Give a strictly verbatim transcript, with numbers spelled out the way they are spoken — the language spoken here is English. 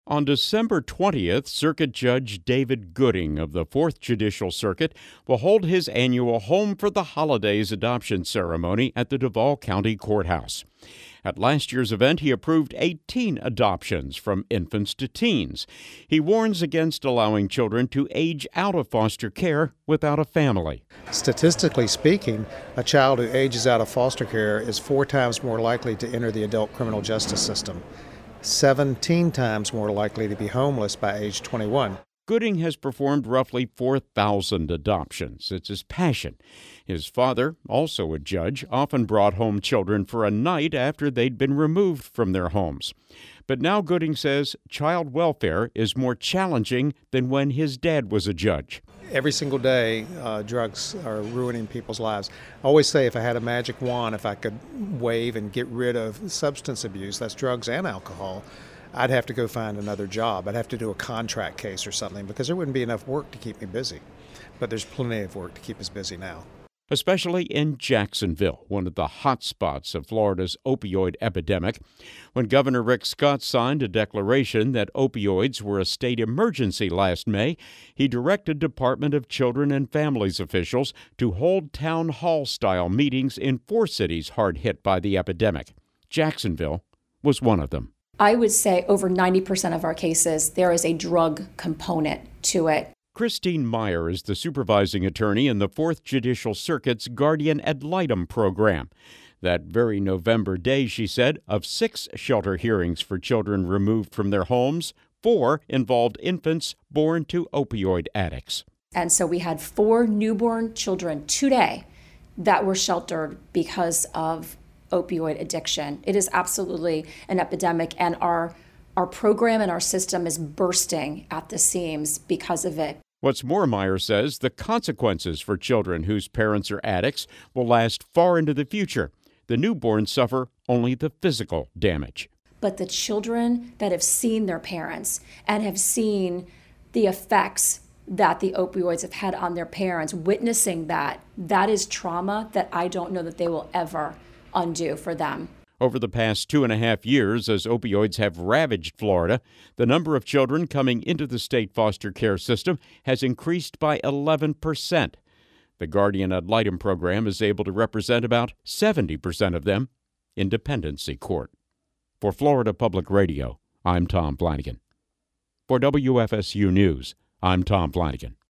On December twentieth, Circuit Judge David Gooding of the Fourth Judicial Circuit will hold his annual Home for the Holidays adoption ceremony at the Duval County Courthouse. At last year's event, he approved eighteen adoptions from infants to teens. He warns against allowing children to age out of foster care without a family. Statistically speaking, a child who ages out of foster care is four times more likely to enter the adult criminal justice system, seventeen times more likely to be homeless by age twenty-one. Gooding has performed roughly four thousand adoptions. It's his passion. His father, also a judge, often brought home children for a night after they'd been removed from their homes. But now Gooding says child welfare is more challenging than when his dad was a judge. Every single day, uh, drugs are ruining people's lives. I always say if I had a magic wand, if I could wave and get rid of substance abuse, that's drugs and alcohol, I'd have to go find another job. I'd have to do a contract case or something because there wouldn't be enough work to keep me busy. But there's plenty of work to keep us busy now. Especially in Jacksonville, one of the hot spots of Florida's opioid epidemic. When Governor Rick Scott signed a declaration that opioids were a state emergency last May, he directed Department of Children and Families officials to hold town hall-style meetings in four cities hard hit by the epidemic. Jacksonville was one of them. I would say over ninety percent of our cases, there is a drug component to it. Christine Meyer is the supervising attorney in the Fourth Judicial Circuit's Guardian Ad Litem program. That very November day, she said, of six shelter hearings for children removed from their homes, four involved infants born to opioid addicts. And so we had four newborn children today that were sheltered because of opioid addiction. It is absolutely an epidemic, and our our program and our system is bursting at the seams because of it. What's more, Meyer says, the consequences for children whose parents are addicts will last far into the future. The newborns suffer only the physical damage. But the children that have seen their parents and have seen the effects that the opioids have had on their parents, witnessing that, that is trauma that I don't know that they will ever undo for them. Over the past two and a half years, as opioids have ravaged Florida, the number of children coming into the state foster care system has increased by eleven percent. The Guardian Ad Litem program is able to represent about seventy percent of them in dependency court. For Florida Public Radio, I'm Tom Flanagan. For W F S U News, I'm Tom Flanagan.